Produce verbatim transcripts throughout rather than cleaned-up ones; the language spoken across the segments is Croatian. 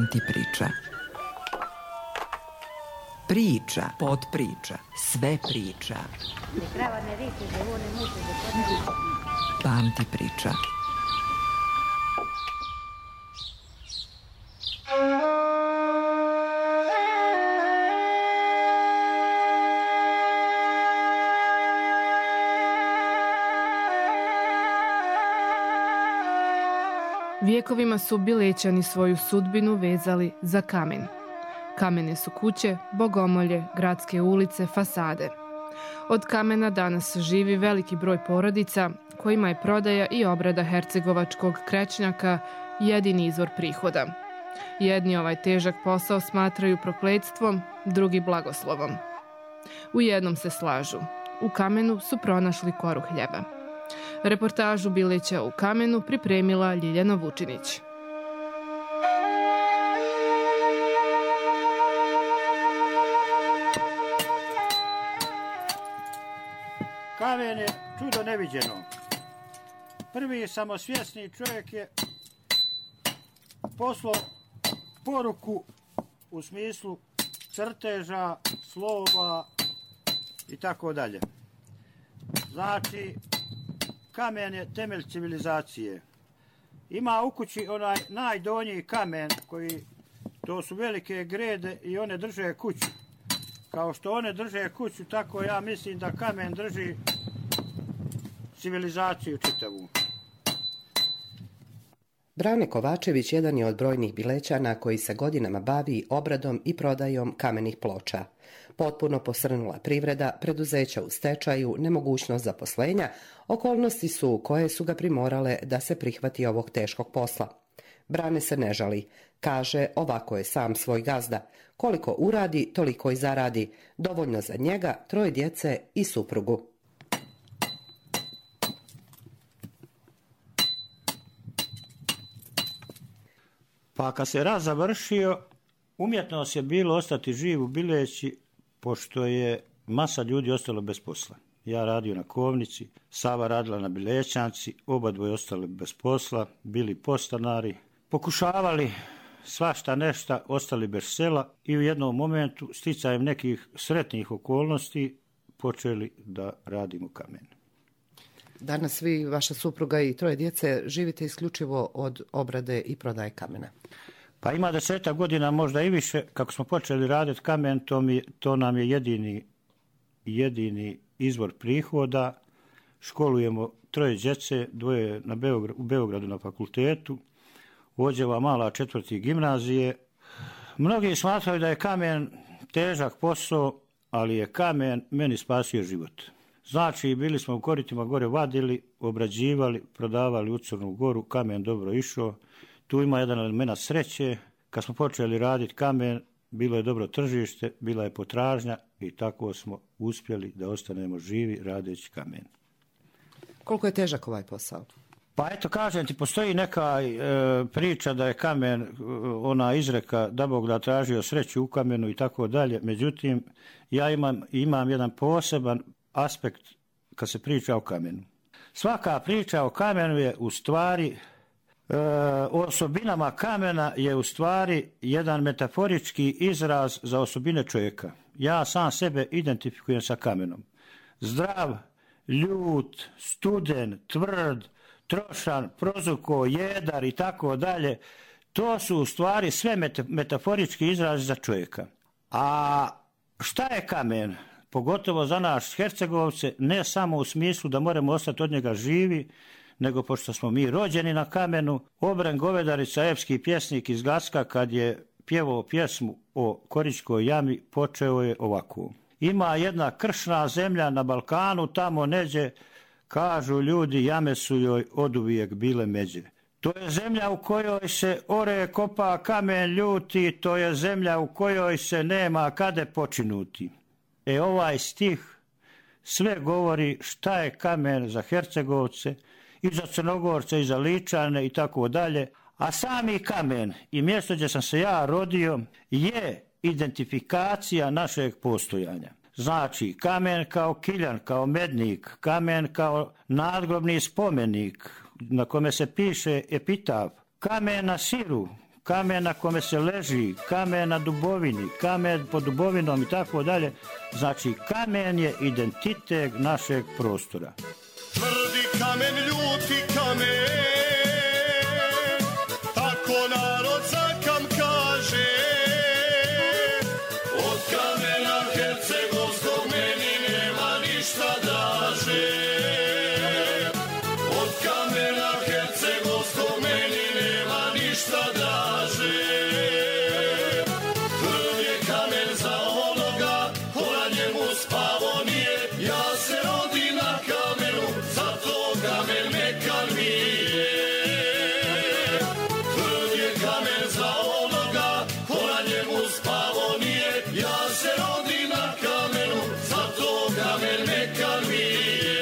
Pamti priča. Priča, potpriča, sve priča. Pamti priča. Vijekovima su Bilećani svoju sudbinu vezali za kamen. Kamene su kuće, bogomolje, gradske ulice, fasade. Od kamena danas živi veliki broj porodica kojima je prodaja i obrada hercegovačkog krećnjaka jedini izvor prihoda. Jedni ovaj težak posao smatraju prokletstvom, drugi blagoslovom. U jednom se slažu. U kamenu su pronašli koru hljeba. Reportažu Bileća u kamenu pripremila Ljiljana Vučinić. Kamen je čudo neviđeno. Prvi samosvjesni čovjek je poslao poruku u smislu crteža, slova i tako dalje. Znači, kamen je temelj civilizacije. Ima u kući onaj najdonji kamen koji, to su velike grede i one drže kuću. Kao što one drže kuću, tako ja mislim da kamen drži civilizaciju čitavu. Brane Kovačević jedan je od brojnih Bilećana koji se godinama bavi obradom i prodajom kamenih ploča. Potpuno posrnula privreda, preduzeća u stečaju, nemogućnost zaposlenja, okolnosti su koje su ga primorale da se prihvati ovog teškog posla. Brane se ne žali. Kaže, ovako je sam svoj gazda. Koliko uradi, toliko i zaradi. Dovoljno za njega, troje djece i suprugu. Pa kad se rat završio, umjetnost je bilo ostati živ u Bileći, pošto je masa ljudi ostalo bez posla. Ja radio na kovnici, Sava radila na Bilećanci, oba dvoje ostali bez posla, bili podstanari, pokušavali svašta nešta, ostali bez sela i u jednom momentu, sticajem nekih sretnih okolnosti, počeli da radimo kamen. Danas vi, vaša supruga i troje djece živite isključivo od obrade i prodaje kamena. Pa ima desetak godina, možda i više, kako smo počeli raditi kamen, to, mi, to nam je jedini, jedini izvor prihoda. Školujemo troje djece, dvoje na Beograd, u Beogradu na fakultetu, Ođeva mala četvrti gimnazije. Mnogi smatraju da je kamen težak posao, ali je kamen meni spasio život. Znači, bili smo u koritima gore vadili, obrađivali, prodavali u Crnu Goru, kamen dobro išao. Tu ima jedan element sreće. Kad smo počeli raditi kamen, bilo je dobro tržište, bila je potražnja i tako smo uspjeli da ostanemo živi radeći kamen. Koliko je težak ovaj posao? Pa eto, kažem ti, postoji neka e, priča da je kamen, ona izreka da Bog da tražio sreću u kamenu i tako dalje. Međutim, ja imam, imam jedan poseban aspekt kad se priča o kamenu. Svaka priča o kamenu je u stvari, e, o osobinama kamena je u stvari jedan metaforički izraz za osobine čovjeka. Ja sam sebe identifikujem sa kamenom. Zdrav, ljut, studen, tvrd, trošan, prozuko, jedar i tako dalje. To su u stvari sve metaforički izrazi za čovjeka. A šta je kamen? Pogotovo za nas Hercegovce, ne samo u smislu da moramo ostati od njega živi, nego pošto smo mi rođeni na kamenu. Obren Govedarica, epski pjesnik iz Gacka, kad je pjevao pjesmu o Koričkoj jami, počeo je ovako. Ima jedna kršna zemlja na Balkanu, tamo neđe, kažu ljudi, jame su joj oduvijek bile međe. To je zemlja u kojoj se ore, kopa, kamen ljuti, to je zemlja u kojoj se nema kade počinuti. E ovaj stih sve govori šta je kamen za Hercegovce, i za Crnogorce, i za Ličane i tako dalje. A sami kamen i mjesto gdje sam se ja rodio je identifikacija našeg postojanja. Znači, kamen kao kiljan, kao mednik, kamen kao nadgrobni spomenik na kome se piše epitaf, kamen na siru, kamen na kome se leži, kamen na dubovini, kamen pod dubovinom i tako dalje. Znači, kamen je identitet našeg prostora. Tvrdi kamen, ljuti kamen, tako narod za kam kaže. Od kamena hercegovskog meni nema ništa draže. Od kamena hercegovskog meni nema ništa draže. Krv je kamen za onoga ko na njemu spavo nije. Ja se rodi na kamenu, zato kamen mekan mi je. Krv je kamen za onoga ko na njemu spavo nije. Ja se rodi na kamenu, zato kamen mekan mi je.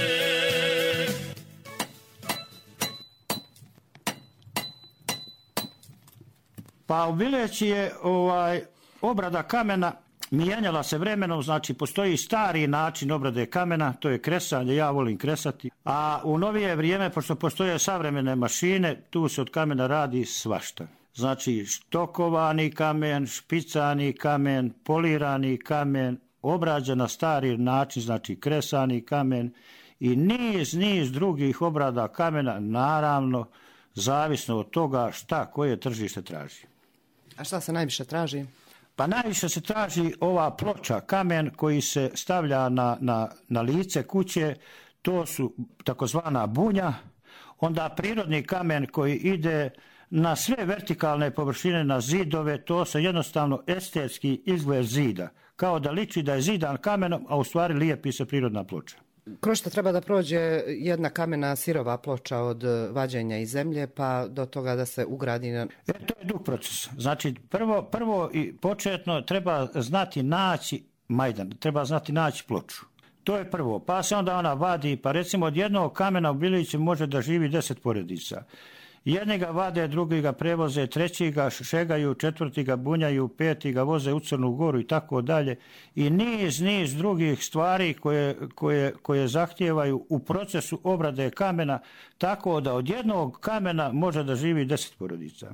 Pa u Bileći je ovaj, obrada kamena mijenjala se vremenom, znači postoji stari način obrade kamena, to je kresanje, ja volim kresati, a u novije vrijeme, pošto postoje savremene mašine, tu se od kamena radi svašta. Znači štokovani kamen, špicani kamen, polirani kamen, obrađen na stari način, znači kresani kamen i niz, niz drugih obrada kamena, naravno, zavisno od toga šta koje tržište traži. A šta se najviše traži? Pa najviše se traži ova ploča, kamen koji se stavlja na, na, na lice kuće, to su takozvana bunja, onda prirodni kamen koji ide na sve vertikalne površine, na zidove, to se jednostavno estetski izgled zida, kao da liči da je zidan kamenom, a u stvari lijepi se prirodna ploča. Kroz što treba da prođe jedna kamena sirova ploča od vađenja iz zemlje pa do toga da se ugradi na... E, to je dug proces. Znači, prvo, prvo i početno treba znati naći majdan, treba znati naći ploču. To je prvo, pa se onda ona vadi, pa recimo od jednog kamena u Biliću može da živi deset porodica. Jedni ga vade, drugi ga prevoze, treći ga šegaju, četvrti ga bunjaju, peti ga voze u Crnu Goru i tako dalje. I niz, niz drugih stvari koje, koje, koje zahtijevaju u procesu obrade kamena, tako da od jednog kamena može da živi deset porodica.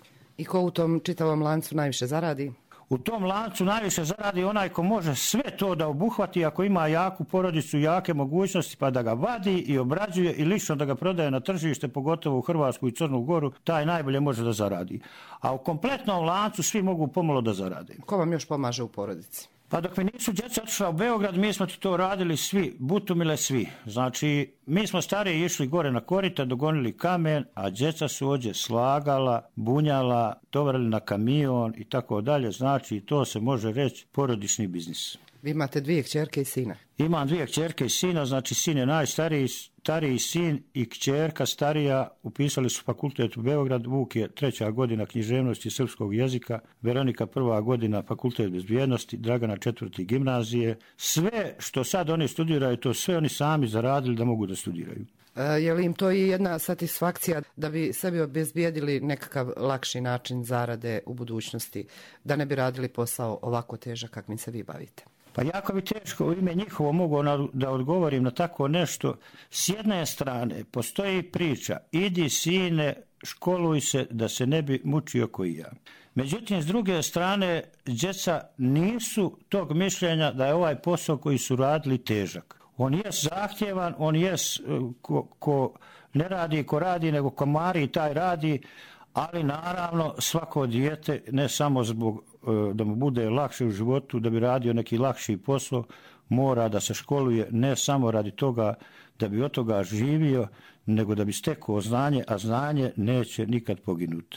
I ko u tom čitavom lancu najviše zaradi? U tom lancu najviše zaradi onaj ko može sve to da obuhvati ako ima jaku porodicu, jake mogućnosti pa da ga vadi i obrađuje i lično da ga prodaje na tržište, pogotovo u Hrvatsku i Crnu Goru, taj najbolje može da zaradi. A u kompletnom lancu svi mogu pomalo da zarade. Ko vam još pomaže u porodici? Pa dok mi nisu djeca otišla u Beograd, mi smo ti to radili svi, butumile svi. Znači, mi smo stariji išli gore na korita, dogonili kamen, a djeca su ođe slagala, bunjala, tovarili na kamion i tako dalje. Znači, to se može reći porodični biznis. Vi imate dvije kćerke i sina? Imam dvije kćerke i sina, znači sin je najstariji, stariji sin i kćerka starija upisali su fakultet u Beograd, Vuk je treća godina književnosti srpskog jezika, Veronika prva godina fakultet bezbjednosti, Dragana četvrti gimnazije. Sve što sad oni studiraju, to sve oni sami zaradili da mogu da studiraju. E, je li im to i jedna satisfakcija da bi sebi obezbijedili nekakav lakši način zarade u budućnosti, da ne bi radili posao ovako težak kakvim se vi bavite? Pa jako bi teško u ime njihovo mogu da odgovorim na tako nešto. S jedne strane postoji priča, idi sine, školuj se da se ne bi mučio koji ja. Međutim, s druge strane, djeca nisu tog mišljenja da je ovaj posao koji su radili težak. On je zahtjevan, on je ko, ko ne radi, ko radi, nego ko mari taj radi, ali naravno svako dijete, ne samo zbog da mu bude lakše u životu, da bi radio neki lakši posao, mora da se školuje ne samo radi toga da bi od toga živio, nego da bi stekao znanje, a znanje neće nikad poginuti.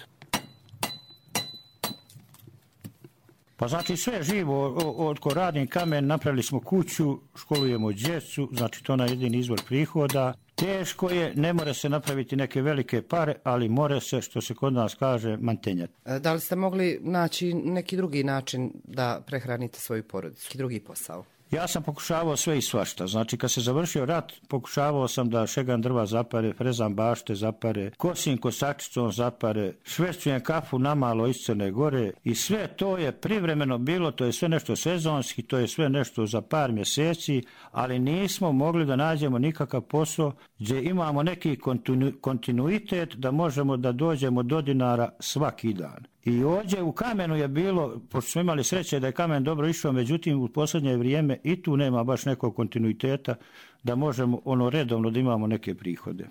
Pa znači sve živo, od ko radim kamen, napravili smo kuću, školujemo djecu, znači to na jedini izvor prihoda. Teško je, ne more se napraviti neke velike pare, ali more se, što se kod nas kaže, mantenjati. Da li ste mogli naći neki drugi način da prehranite svoju porodicu, neki drugi posao? Ja sam pokušavao sve i svašta. Znači, kad se završio rat, pokušavao sam da šegam drva zapare, frezam bašte zapare, kosim kosačicom zapare, švercujem kafu namalo iz Crne Gore i sve to je privremeno bilo, to je sve nešto sezonski, to je sve nešto za par mjeseci, ali nismo mogli da nađemo nikakav posao gdje imamo neki kontinu, kontinuitet da možemo da dođemo do dinara svaki dan. I ovdje u Kamenu je bilo, pošto smo imali sreće da je Kamen dobro išao, međutim u posljednje vrijeme i tu nema baš nekog kontinuiteta da možemo ono redovno da imamo neke prihode.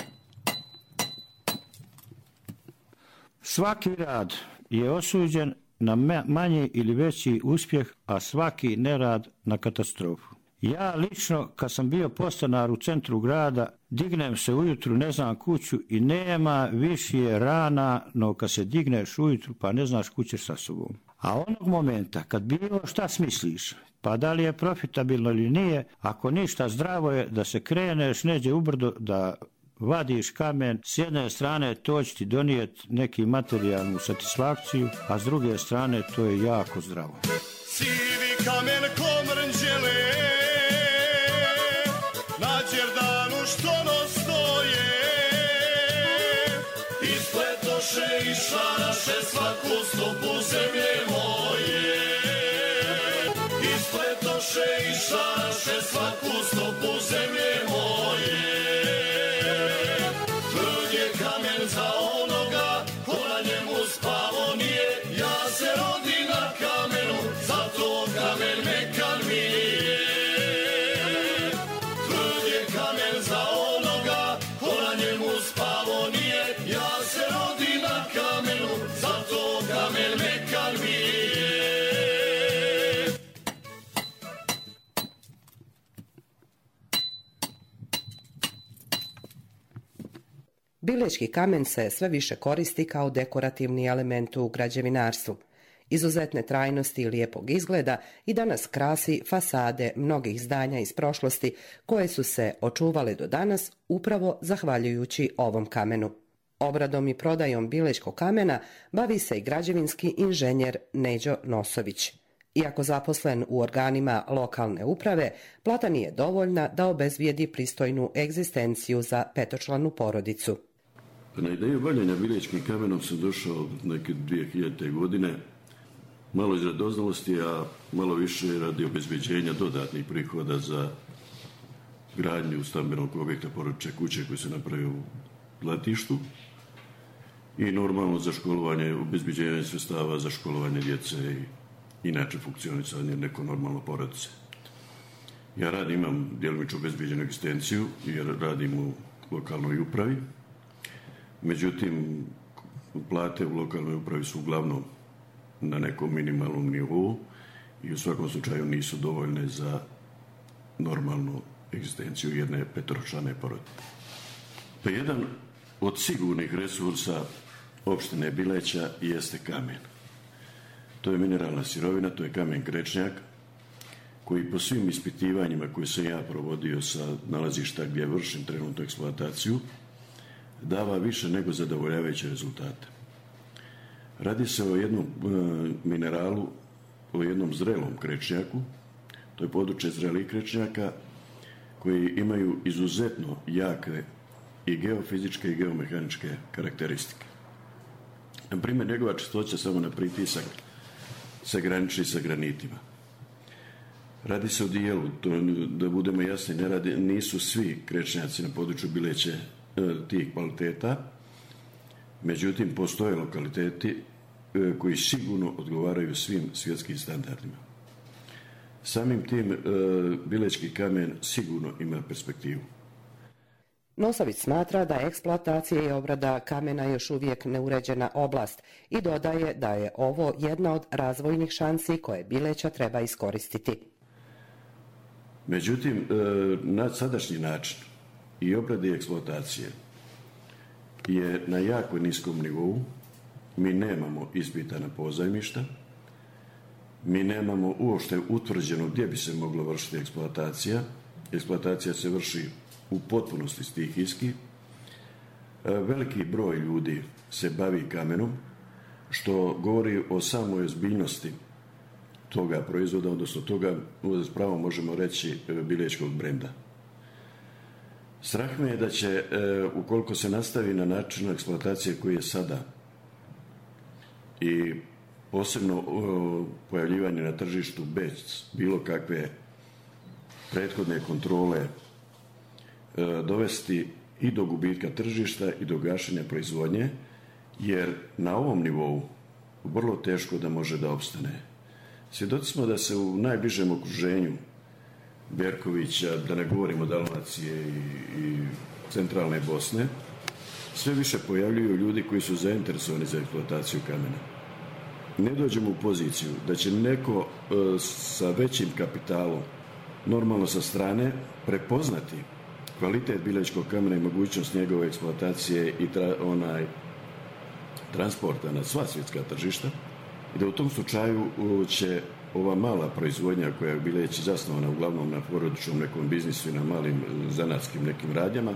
Svaki rad je osuđen na manji ili veći uspjeh, a svaki nerad na katastrofu. Ja lično, kad sam bio podstanar u centru grada, dignem se ujutru, ne znam kuću i nema više rana, no kad se digneš ujutru pa ne znaš kućeš sa sobom. A onog momenta kad bilo šta smisliš, pa da li je profitabilno ili nije, ako ništa, zdravo je da se kreneš neđe ubrdo, da vadiš kamen, s jedne strane to će ti donijeti neki materijalnu satisfakciju, a s druge strane to je jako zdravo. Sivi kamen komrnđele, na Đerdanu što nostoje, ispletoše i šaraše svaku stopu zemlje moje. Ispletoše i šaraše svaku stopu zemlje moje. Trud je kamen za onoga ko na njemu spavo nije. Ja se rodi na kamenu, zato kamen mekan mi je. Trud je kamen za onoga ko na njemu spavo nije. Ja se rodi na kamenu, zato kamen mekan mi je. Bilećki kamen se sve više koristi kao dekorativni element u građevinarstvu. Izuzetne trajnosti i lijepog izgleda i danas krasi fasade mnogih zdanja iz prošlosti koje su se očuvale do danas upravo zahvaljujući ovom kamenu. Obradom i prodajom bilećkog kamena bavi se i građevinski inženjer Neđo Nosović. Iako zaposlen u organima lokalne uprave, plata nije dovoljna da obezvijedi pristojnu egzistenciju za petočlanu porodicu. Na ideju bavljenja bilećkim kamenom sam došao neke dvije hiljadite. godine, malo iz radoznalosti, a malo više radi obezbeđenja dodatnih prihoda za gradnju stambenog objekta porodične kuće koji se napravio u Latištu i normalno za školovanje, obezbeđenje sredstava za školovanje djece i inače funkcionisanje neko normalno porodice. Ja radim, imam djelomično obezbeđenu egzistenciju jer radim u lokalnoj upravi. Međutim, plate u lokalnoj upravi su uglavnom na nekom minimalnom nivou i u svakom slučaju nisu dovoljne za normalnu egzistenciju jedne petoročlane porodice. Pa jedan od sigurnih resursa opštine Bileća jeste kamen. To je mineralna sirovina, to je kamen krečnjak, koji po svim ispitivanjima koje sam ja provodio sa nalazišta gdje vršim trenutnu eksploataciju, dava više nego zadovoljavajuće rezultate. Radi se o jednom e, mineralu, o jednom zrelom krečnjaku, to je područje zrelih krečnjaka, koji imaju izuzetno jake i geofizičke i geomehaničke karakteristike. Na primjer, njegova čistoća samo na pritisak se graniči sa granitima. Radi se o dijelu, to, da budemo jasni, ne radi, nisu svi krečnjaci na području Bileće e, tih kvaliteta, međutim postoje lokaliteti e, koji sigurno odgovaraju svim svjetskim standardima. Samim tim e, bilećki kamen sigurno ima perspektivu. Nosović smatra da je eksploatacija i obrada kamena još uvijek neuređena oblast i dodaje da je ovo jedna od razvojnih šansi koje Bileća treba iskoristiti. Međutim, na sadašnji način i obrade i eksploatacije je na jako niskom nivou. Mi nemamo ispitana pozajmišta, mi nemamo uopšte utvrđeno gdje bi se moglo vršiti eksploatacija. Eksploatacija se vrši u potpunosti stihijski. Veliki broj ljudi se bavi kamenom, što govori o samoj ozbiljnosti toga proizvoda, odnosno toga, s pravom možemo reći, bilećkog brenda. Strah me je da će, ukoliko se nastavi na način eksploatacije koji je sada i posebno pojavljivanje na tržištu bez bilo kakve prethodne kontrole, dovesti i do gubitka tržišta i do gašenja proizvodnje, jer na ovom nivou vrlo teško da može da opstane. Svjedoci smo da se u najbližem okruženju Berkovića, da ne govorimo Dalmacije i, i centralne Bosne, sve više pojavljuju ljudi koji su zainteresovani za eksploataciju kamena. Ne dođemo u poziciju da će neko e, sa većim kapitalom, normalno sa strane, prepoznati kvalitet bilećkog kamena i mogućnost njegove eksploatacije i tra, onaj transporta na sva svjetska tržišta i da u tom slučaju će ova mala proizvodnja koja je Bileć zasnovana uglavnom na porodičnom nekom biznisu i na malim zanatskim nekim radnjama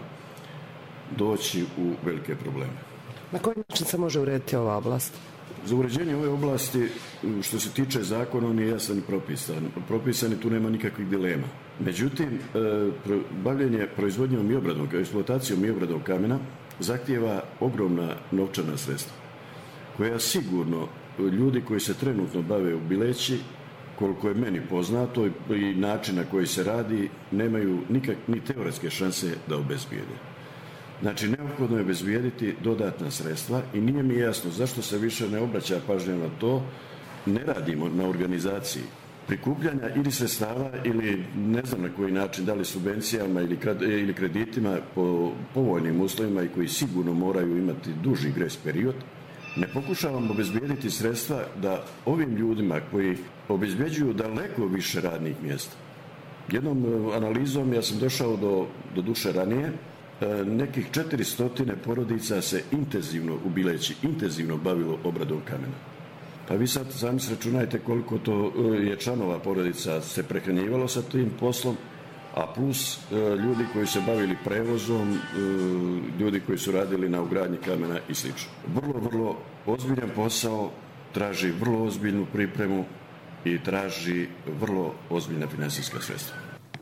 doći u velike probleme. Na koji način se može urediti ova oblast? Za uređenje ove oblasti, što se tiče zakona, on je jasan i propisan. Propisan i tu nema nikakvih dilema. Međutim, bavljenje proizvodnjom i obradom, eksploatacijom i obradom kamena zahtijeva ogromna novčana sredstva, koja sigurno ljudi koji se trenutno bave u Bileći, koliko je meni poznato i način na koji se radi, nemaju nikak, ni teoretske šanse da obezbijede. Znači, neophodno je obezbijediti dodatna sredstva i nije mi jasno zašto se više ne obraća pažnja na to, ne radimo na organizaciji prikupljanja ili sredstava ili ne znam na koji način, da li subvencijama ili, ili kreditima po povoljnim uslovima i koji sigurno moraju imati duži grejs period. Ne pokušavamo obezbijediti sredstva da ovim ljudima koji obezbeđuju daleko više radnih mjesta. Jednom analizom ja sam došao do, do duše ranije, nekih četiristo porodica se intenzivno u Bileći, intenzivno bavilo obradom kamena. Pa vi sad sami sračunajte koliko to je članova porodica se prehranjivalo sa tim poslom, a plus ljudi koji se bavili prevozom, ljudi koji su radili na ugradnji kamena i sl. Vrlo, vrlo ozbiljan posao, traži vrlo ozbiljnu pripremu i traži vrlo ozbiljna financijska sredstva.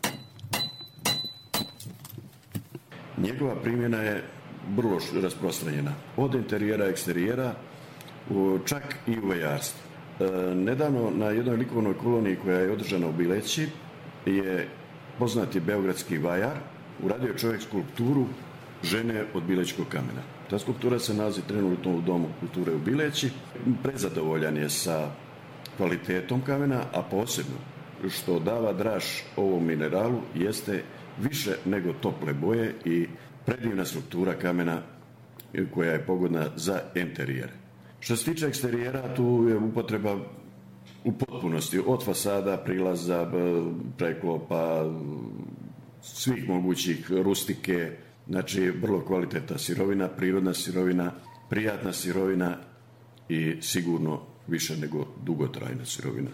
Njegova primjena je vrlo rasprostranjena, od interijera, eksterijera, čak i u vajarstvu. Nedavno na jednoj likovnoj koloniji koja je održana u Bileći je poznati beogradski vajar uradio čovjek skulpturu žene od bilećkog kamena. Ta skulptura se nalazi trenutno u Domu kulture u Bileći. Prezadovoljan je sa kvalitetom kamena, a posebno što dava draž ovom mineralu jeste više nego tople boje i predivna struktura kamena koja je pogodna za interijere. Što se tiče eksterijera, tu je upotreba u potpunosti od fasada, prilaza, preklopa, svih mogućih rustike, znači vrlo kvalitetna sirovina, prirodna sirovina, prijatna sirovina i sigurno više nego dugotrajna sirovina.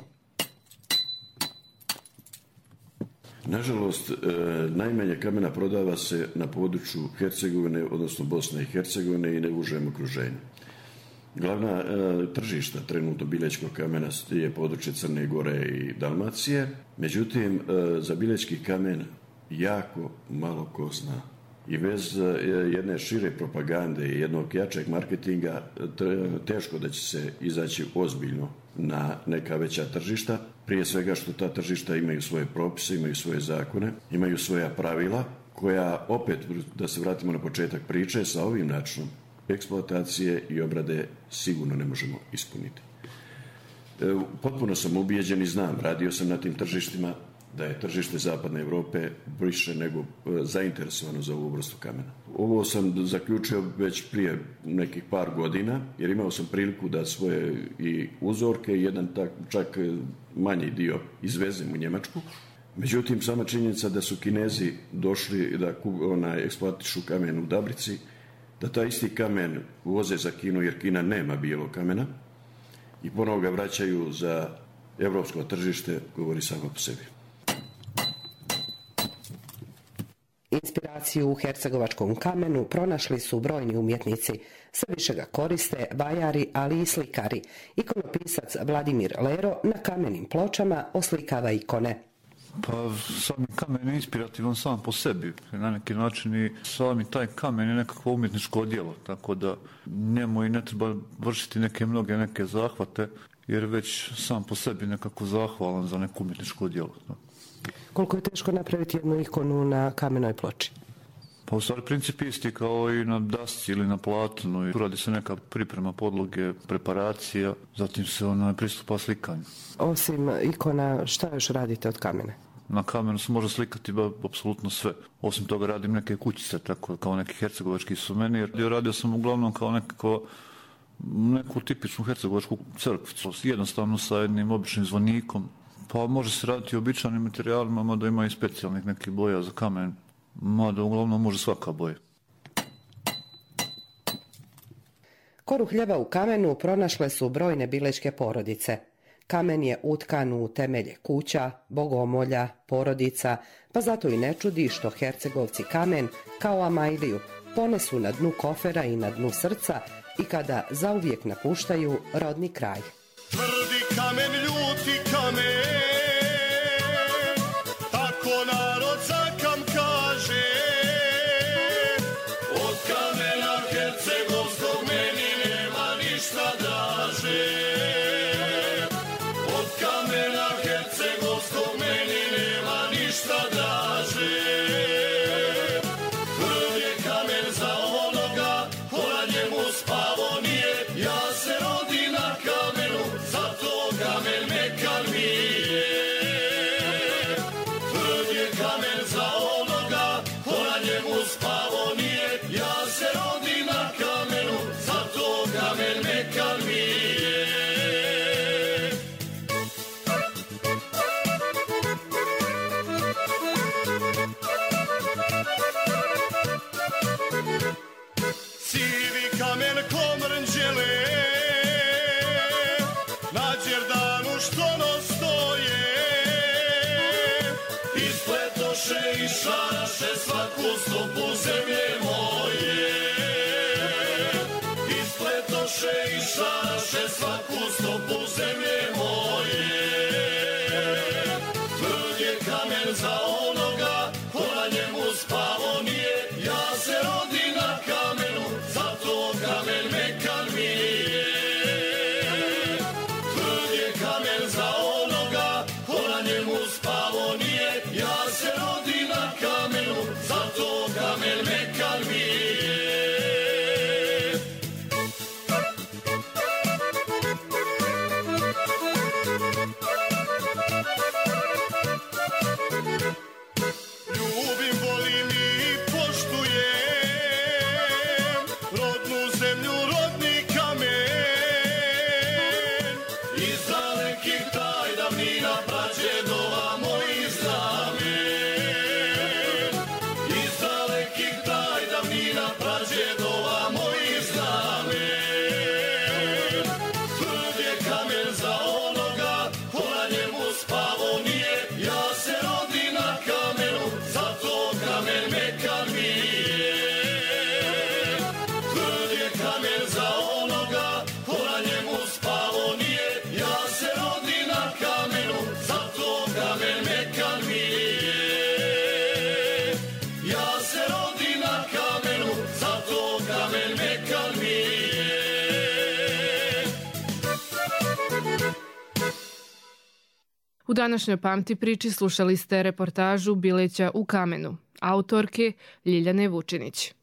Nažalost, najmanje kamena prodava se na području Hercegovine, odnosno Bosne i Hercegovine i ne užem okruženju. Glavna e, tržišta trenutno bilećkog kamena je područje Crne Gore i Dalmacije, međutim e, za bilećki kamen jako malo ko zna. I bez e, jedne šire propagande i jednog jačeg marketinga te, teško da će se izaći ozbiljno na neka veća tržišta. Prije svega što ta tržišta imaju svoje propise, imaju svoje zakone, imaju svoja pravila koja opet, da se vratimo na početak priče, sa ovim načinom eksploatacije i obrade sigurno ne možemo ispuniti. E, potpuno sam ubijeđen i znam, radio sam na tim tržištima, da je tržište Zapadne Europe više nego e, zainteresovano za ovu vrstu kamena. Ovo sam zaključio već prije nekih par godina, jer imao sam priliku da svoje i uzorke, jedan tak, čak manji dio izvezem u Njemačku. Međutim, sama činjenica da su Kinezi došli da onaj, eksploatišu kamen u Dabrici, da taj isti kamen uvoze za Kinu jer Kina nema bijelog kamena i ponovo ga vraćaju za evropsko tržište, govori samo po sebi. Inspiracija Inspiraciju u hercegovačkom kamenu pronašli su brojni umjetnici. Sve više ga koriste vajari, ali i slikari. Ikonopisac Vladimir Lero na kamenim pločama oslikava ikone. Pa sami kamen je inspirativan sam po sebi. Na neki način i sami taj kamen je nekakvo umjetničko djelo, tako da njemu i ne treba vršiti neke mnoge neke zahvate, jer već sam po sebi nekako zahvalan za neko umjetničko djelo. Koliko je teško napraviti jednu ikonu na kamenoj ploči? Pa u stvari princip isti kao i na dasci ili na platnu. Tu radi se neka priprema podloge, preparacija, zatim se ona pristupa slikanju. Osim ikona, šta još radite od kamena? Na kamenu se može slikati ba, apsolutno sve. Osim toga radim neke kućice, tako kao neki hercegovački suvenir. Radio sam uglavnom kao nekako neku tipičnu hercegovačku crkvicu, jednostavno sa jednim običnim zvonikom. Pa može se raditi običajnim materijalima, mada ima i specijalnih nekih boja za kamen, mada uglavnom može svaka boja. Koru hljeba u kamenu pronašle su brojne bilečke porodice. Kamen je utkan u temelje kuća, bogomolja, porodica, pa zato i ne čudi što Hercegovci kamen, kao Amajliju, ponesu na dnu kofera i na dnu srca i kada zauvijek napuštaju rodni kraj. Tvrdi kamen, ljuti kamen, tako narod zakam kaže. Od kamena hercegovskog meni nema ništa draže. Od kamena hercegovskog meni nema ništa draže. Krv je kamen za onoga ko na njemu spavo nije. Ja se rodi na kamenu, zato kamen mekan mi je. Krv je kamen za onoga ko na njemu spavo nije. Ja se rodi na kamenu, zato kamen mekan mi je. Sivi kamen komrnđele, na Đerdanu što nostoje. Ispletoše i šaraše svaku stopu zemlje moje. Ispletoše i šaraše svaku stopu zemlje moje. Tvrd je kamen za onoga ko na njemu spavo nije. Ja se rodi na kamenu, zato kamen mekan mi je. Tvrd je kamen za onoga ko na njemu spavo nije. Ja se rodi na kamenu, zato kamen mekan mi je. Ljubim, volim i poštujem rodnu zemlju, rodni kamen. Iz dalekih taj davnina prađedova moji znamen. Iz dalekih taj davnina prađedova moji znamen. Tvrd je kamen za onoga ko na njemu spavo nije. Ja se rodi na kamenu, zato kamen mekan mi je. Tvrd je kamen za onoga ko na njemu spavo nije. Ja se rodi na kamenu, zato kamen mekan mi je. Ja se rodi na kamenu, zato kamen mekan mi je. U današnjoj Pamti priči slušali ste reportažu Bileća u kamenu, autorke Ljiljane Vučinić.